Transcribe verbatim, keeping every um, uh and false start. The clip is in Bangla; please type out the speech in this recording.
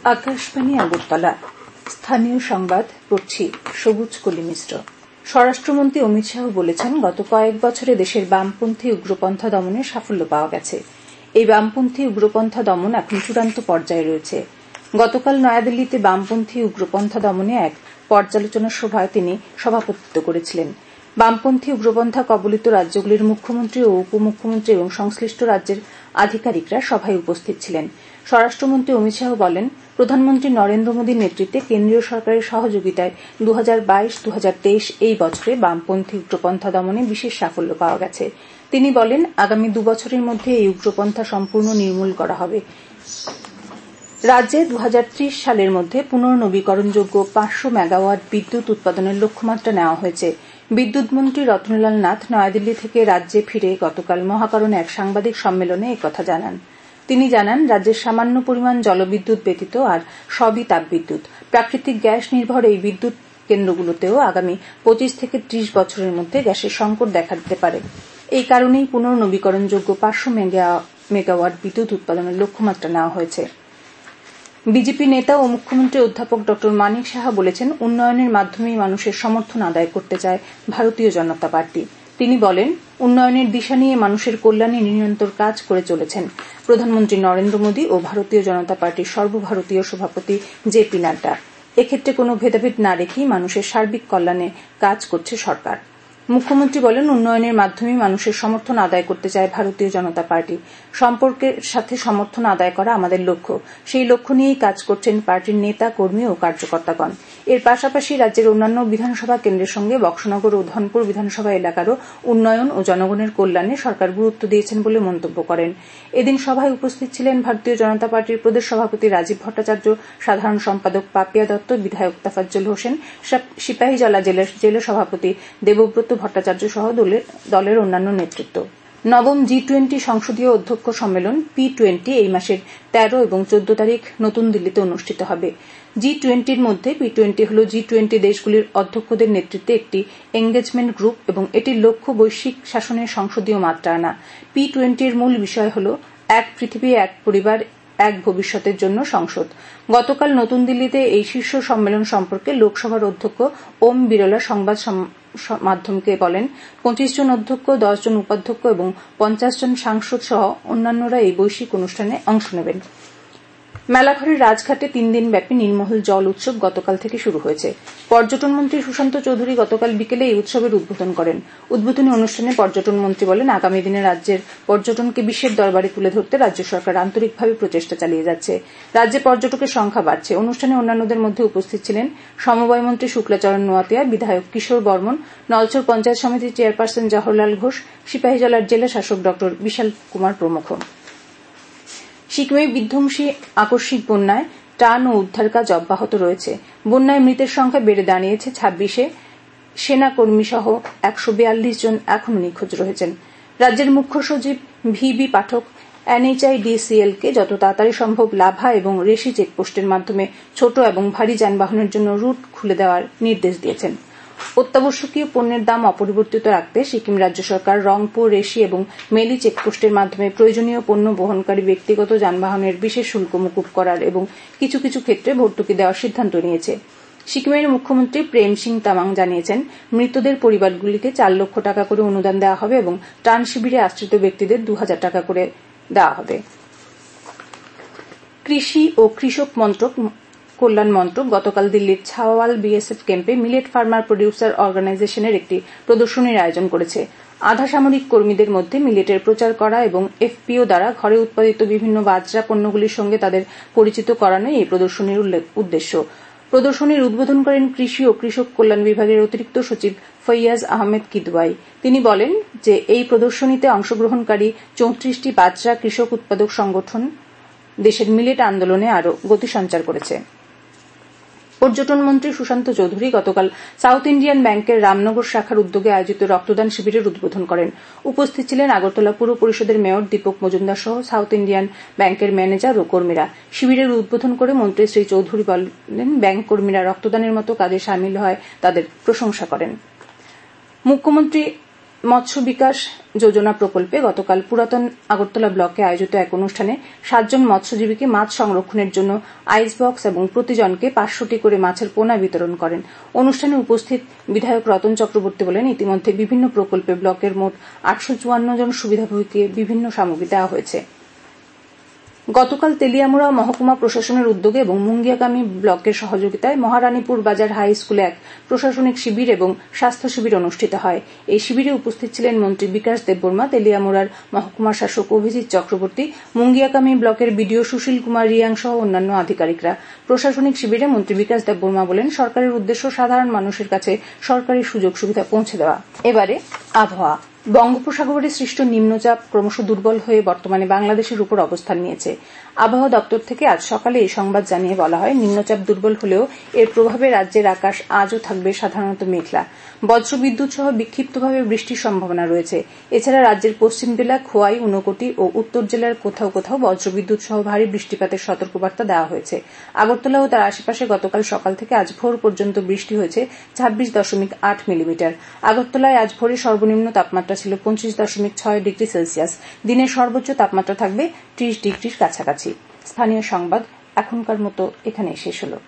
আকাশবাণী আগরতলা। স্থানীয় সংবাদ পড়ছি সবুজ কলি মিশ্র। স্বরাষ্ট্রমন্ত্রী অমিত শাহ বলেছেন, গত কয়েক বছরে দেশের বামপন্থী উগ্রপন্থা দমনে সাফল্য পাওয়া গেছে। এই বামপন্থী উগ্রপন্থা দমন এখন চূড়ান্ত পর্যায়ে রয়েছে। গতকাল নয়াদিল্লিতে বামপন্থী উগ্রপন্থা দমনে এক পর্যালোচনা সভায় তিনি সভাপতিত্ব করেছিলেন। বামপন্থী উগ্রপন্থা কবলিত রাজ্যগুলির মুখ্যমন্ত্রী ও উপমুখ্যমন্ত্রী এবং সংশ্লিষ্ট রাজ্যের আধিকারিকরা সভায় উপস্থিত ছিলেন। স্বরাষ্ট্রমন্ত্রী অমিত শাহ বলেন, প্রধানমন্ত্রী নরেন্দ্র মোদীর নেতৃত্বে কেন্দ্রীয় সরকারের সহযোগিতায় দু হাজার বাইশ দু হাজার তেইশ এই বছরে বামপন্থী উগ্রপন্থা দমনে বিশেষ সাফল্য পাওয়া গেছে। তিনি বলেন, আগামী দুবছরের মধ্যে এই উগ্রপন্থা সম্পূর্ণ নির্মূল করা হবে। রাজ্যে দু হাজার ত্রিশ সালের মধ্যে পুনর্নবীকরণযোগ্য পাঁচশো মেগাওয়াট বিদ্যুৎ উৎপাদনের লক্ষ্যমাত্রা নেওয়া হয়েছে। বিদ্যুৎ মন্ত্রী রতনলাল নাথ নয়াদিল্লি থেকে রাজ্যে ফিরে গতকাল মহাকরণে এক সাংবাদিক সম্মেলনে একথা জানান। তিনি জানান, রাজ্যের সামান্য পরিমাণ জলবিদ্যুৎ ব্যতীত আর সবই তাপবিদ্যুৎ। প্রাকৃতিক গ্যাস নির্ভর এই বিদ্যুৎ কেন্দ্রগুলোতেও আগামী পঁচিশ থেকে ত্রিশ বছরের মধ্যে গ্যাসের সংকট দেখা দিতে পারে। এই কারণেই পুনর্নবীকরণযোগ্য পাঁচশো মেগাওয়াট বিদ্যুৎ উৎপাদনের লক্ষ্যমাত্রা নেওয়া হয়েছে। বিজেপি নেতা ও মুখ্যমন্ত্রী অধ্যাপক ড মানিক সাহা বলেছেন, উন্নয়নের মাধ্যমেই মানুষের সমর্থন আদায় করতে চায় ভারতীয় জনতা পার্টি। তিনি বলেন, উন্নয়নের দিশা নিয়ে মানুষের কল্যাণে নিরন্তর কাজ করে চলেছেন প্রধানমন্ত্রী নরেন্দ্র মোদী ও ভারতীয় জনতা পার্টির সর্বভারতীয় সভাপতি জে পি নাড্ডা। এক্ষেত্রে কোনো ভেদাভেদ না রেখেই মানুষের সার্বিক কল্যাণে কাজ করছে সরকার। মুখ্যমন্ত্রী বলেন, উন্নয়নের মাধ্যমেই মানুষের সমর্থন আদায় করতে চায় ভারতীয় জনতা পার্টি। সম্পর্কের সাথে সমর্থন আদায় করা আমাদের লক্ষ্য। সেই লক্ষ্য নিয়েই কাজ করছেন পার্টির নেতা কর্মী ও কার্যকর্তাগণ। এর পাশাপাশি রাজ্যের অন্যান্য বিধানসভা কেন্দ্রের সঙ্গে বক্সনগর ও ধনপুর বিধানসভা এলাকারও উন্নয়ন ও জনগণের কল্যাণে সরকার গুরুত্ব দিয়েছেন বলে মন্তব্য করেন। এদিন সভায় উপস্থিত ছিলেন ভারতীয় জনতা পার্টির প্রদেশ সভাপতি রাজীব ভট্টাচার্য, সাধারণ সম্পাদক পাপিয়া দত্ত, বিধায়ক তাফাজ্জল হোসেন, সিপাহীজলা জেলার জেলা সভাপতি দেবব্রত ভট্টাচার্য সহ দলের অন্যান্য নেতৃত্ব। নবম জি টোয়েন্টি সংসদীয় অধ্যক্ষ সম্মেলন পি টোয়েন্টি এই মাসের তেরো এবং চোদ্দ তারিখ নতুন দিল্লিতে অনুষ্ঠিত হবে। জি টোয়েন্টির মধ্যে পি টোয়েন্টি হল জি টোয়েন্টি দেশগুলির অধ্যক্ষদের নেতৃত্বে একটি এঙ্গেজমেন্ট গ্রুপ এবং এটির লক্ষ্য বৈশ্বিক শাসনের সংসদীয় মাত্রা আনা। পি টোয়েন্টির মূল বিষয় হল এক পৃথিবী, এক পরিবার, এক ভবিষ্যতের জন্য সংসদ। গতকাল নতুন দিল্লিতে এই শীর্ষ সম্মেলন সম্পর্কে লোকসভার অধ্যক্ষ ওম বিরলা সংবাদ মাধ্যমকে বলেন, পঁচিশ জন অধ্যক্ষ, দশ জন উপাধ্যক্ষ এবং পঞ্চাশ জন সাংসদ সহ অন্যান্যরা এই বৈশ্বিক অনুষ্ঠানে অংশ নেবেন। মেলাঘরের রাজঘাটে তিন দিন ব্যাপী নীলমহল জল উৎসব গতকাল থেকে শুরু হয়েছে। পর্যটন মন্ত্রী সুশান্ত চৌধুরী গতকাল বিকেলে এই উৎসবের উদ্বোধন করেন। উদ্বোধনী অনুষ্ঠানে পর্যটন মন্ত্রী বলেন, আগামী দিনে রাজ্যের পর্যটনকে বিশ্বের দরবারে তুলে ধরতে রাজ্য সরকার আন্তরিকভাবে প্রচেষ্টা চালিয়ে যাচ্ছে। রাজ্যে পর্যটকের সংখ্যা বাড়ছে। অনুষ্ঠানে অন্যান্যদের মধ্যে উপস্থিত ছিলেন সমবায় মন্ত্রী শুক্লাচরণ নোয়াতিয়া, বিধায়ক কিশোর বর্মন, নলছর পঞ্চায়েত সমিতির চেয়ারপারসন জওহরলাল ঘোষ, সিপাহীজলার জেলা শাসক ড বিশাল কুমার প্রমুখ। সিকিমে বিধ্বংসী আকস্মিক বন্যায় ত্রাণ ও উদ্ধার কাজ অব্যাহত রয়েছে। বন্যায় মৃতের সংখ্যা বেড়ে দাঁড়িয়েছে ছাব্বিশে। সেনাকর্মী সহ একশো বিয়াল্লিশ জন এখনও নিখোঁজ রয়েছেন। রাজ্যের মুখ্য সচিব ভি বি পাঠক এনএইচআইডিসিএল কে যত তাড়াতাড়ি সম্ভব লাভা এবং রেশি চেকপোস্টের মাধ্যমে ছোট এবং ভারী যানবাহনের জন্য রুট খুলে দেওয়ার নির্দেশ দিয়েছেন। অত্যাবশ্যকীয় পণ্যের দাম অপরিবর্তিত রাখতে সিকিম রাজ্য সরকার রংপুর, রেশি এবং মেলি চেকপোস্টের মাধ্যমে প্রয়োজনীয় পণ্য বহনকারী ব্যক্তিগত যানবাহনের বিশেষ শুল্ক মকুব করার এবং কিছু কিছু ক্ষেত্রে ভর্তুকি দেওয়ার সিদ্ধান্ত নিয়েছে। সিকিমের মুখ্যমন্ত্রী প্রেম সিং তামাং জানিয়েছেন, মৃতদের পরিবারগুলিকে চার লক্ষ টাকা করে অনুদান দেওয়া হবে এবং ত্রাণ শিবিরে আশ্রিত ব্যক্তিদের দু হাজার টাকা করে দেওয়া হবে। কৃষি ও কৃষক মন্ত্রক কল্যাণ মন্ত্রক গতকাল দিল্লির ছাওয়াল বিএসএফ ক্যাম্পে মিলেট ফার্মার প্রডিউসার অর্গানাইজেশনের একটি প্রদর্শনীর আয়োজন করেছে। আধা সামরিক কর্মীদের মধ্যে মিলেটের প্রচার করা এবং এফপিও দ্বারা ঘরে উৎপাদিত বিভিন্ন বাজরা পণ্যগুলির সঙ্গে তাদের পরিচিত করানোই এই প্রদর্শনীর উদ্দেশ্য। প্রদর্শনীর উদ্বোধন করেন কৃষি ও কৃষক কল্যাণ বিভাগের অতিরিক্ত সচিব ফৈয়াজ আহমেদ কিদওয়াই। তিনি বলেন যে এই প্রদর্শনীতে অংশগ্রহণকারী চৌত্রিশটি বাজরা কৃষক উৎপাদক সংগঠন দেশের মিলেট আন্দোলনে আরও গতি সঞ্চার করেছে। পর্যটন মন্ত্রী সুশান্ত চৌধুরী গতকাল সাউথ ইন্ডিয়ান ব্যাংকের রামনগর শাখার উদ্যোগে আয়োজিত রক্তদান শিবিরের উদ্বোধন করেন। উপস্থিত ছিলেন আগরতলা পুর পরিষদের মেয়র দীপক মজুমদার সহ সাউথ ইন্ডিয়ান ব্যাংকের ম্যানেজার ও কর্মীরা। শিবিরের উদ্বোধন করে মন্ত্রী শ্রী চৌধুরী বলেন, ব্যাংক কর্মীরা রক্তদানের মতো কাজে সামিল হয় তাদের প্রশংসা করেন। মুখ্যমন্ত্রী মৎস্য বিকাশ যোজনা প্রকল্পে গতকাল পুরাতন আগরতলা ব্লকে আয়োজিত এক অনুষ্ঠানে সাতজন মৎস্যজীবীকে মাছ সংরক্ষণের জন্য আইস বক্স এবং প্রতিজনকে পাঁচশোটি করে মাছের পোনা বিতরণ করেন। অনুষ্ঠানে উপস্থিত বিধায়ক রতন চক্রবর্তী বলেন, ইতিমধ্যে বিভিন্ন প্রকল্পে ব্লকের মোট আটশো চুয়ান্ন জন সুবিধাভোগীকে বিভিন্ন সামগ্রী দেওয়া হয়েছে। গতকাল তেলিয়ামুড়া মহকুমা প্রশাসনের উদ্যোগে এবং মুঙ্গিয়াকামী ব্লকের সহযোগিতায় মহারানীপুর বাজার হাই স্কুলে এক প্রশাসনিক শিবির এবং স্বাস্থ্য শিবির অনুষ্ঠিত হয়। এই শিবিরে উপস্থিত ছিলেন মন্ত্রী বিকাশ দেববর্মা, তেলিয়ামুড়ার মহকুমা শাসক অভিজিৎ চক্রবর্তী, মুঙ্গিয়াকামী ব্লকের বিডিও সুশীল কুমার রিয়াং সহ অন্যান্য আধিকারিকরা। প্রশাসনিক শিবিরে মন্ত্রী বিকাশ দেববর্মা বলেন, সরকারের উদ্দেশ্য সাধারণ মানুষের কাছে সরকারি সুযোগ সুবিধা পৌঁছে দেওয়া। এবারে আবহাওয়া। বঙ্গোপসাগরে সৃষ্ট নিম্নচাপ ক্রমশ দুর্বল হয়ে বর্তমানে বাংলাদেশের উপর অবস্থান নিয়েছে। আবহাওয়া দপ্তর থেকে আজ সকালে এই সংবাদ জানিয়ে বলা হয়, নিম্নচাপ দুর্বল হলেও এর প্রভাবে রাজ্যের আকাশ আজও থাকবে সাধারণত মেঘলা। বজ্রবিদ্যুৎ সহ বিক্ষিপ্তভাবে বৃষ্টির সম্ভাবনা রয়েছে। এছাড়া রাজ্যের পশ্চিম জেলা, খোয়াই, ঊনকোটি ও উত্তর জেলার কোথাও কোথাও বজ্রবিদ্যুৎ সহ ভারী বৃষ্টিপাতের সতর্কবার্তা দেওয়া হয়েছে। আগরতলা ও তার আশেপাশে গতকাল সকাল থেকে আজ ভোর পর্যন্ত বৃষ্টি হয়েছে ছাব্বিশ দশমিক আট মিলিমিটার। আগরতলায় আজ ভোরে সর্বনিম্ন তাপমাত্রা ছিল পঁচিশ দশমিক ছয় ডিগ্রি সেলসিয়াস। দিনের সর্বোচ্চ তাপমাত্রা থাকবে ত্রিশ ডিগ্রির কাছাকাছি। স্থানীয় সংবাদ এখনকার মতো এখানেই শেষ হলো।